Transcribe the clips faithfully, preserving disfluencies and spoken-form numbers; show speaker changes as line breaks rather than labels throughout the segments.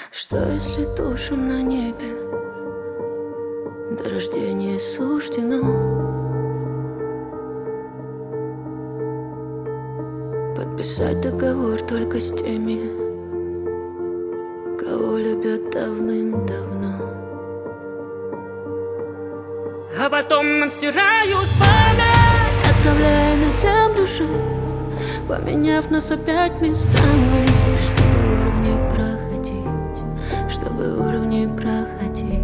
Что если тушим на небе до рождения суждено подписать договор только с теми, кого любят давным-давно. А потом отстирают память, отправляя на землю жить, поменяв нас опять местами, чтобы уровни проходить, чтобы уровни проходить.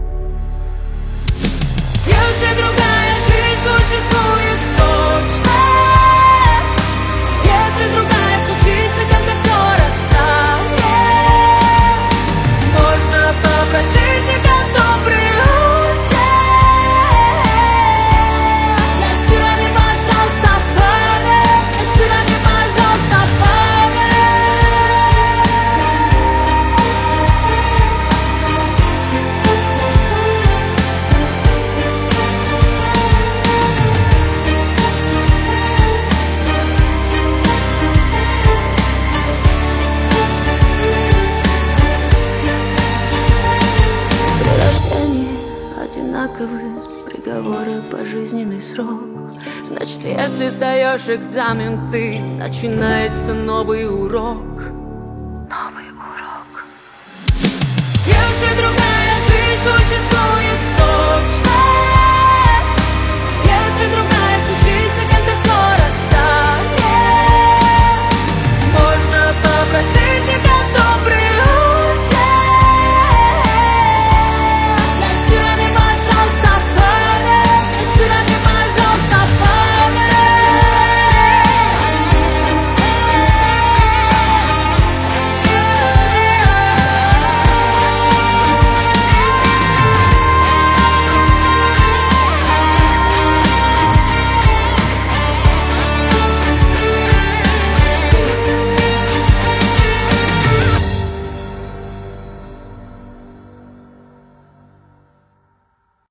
Если другая жизнь существует точно, если другая случится, когда все растает, можно попросить тебя добрый утек. Стирай мне, пожалуйста, память, стирай мне, пожалуйста, одинаковые приговоры, пожизненный срок. Значит, если сдаешь экзамен ты, начинается новый урок.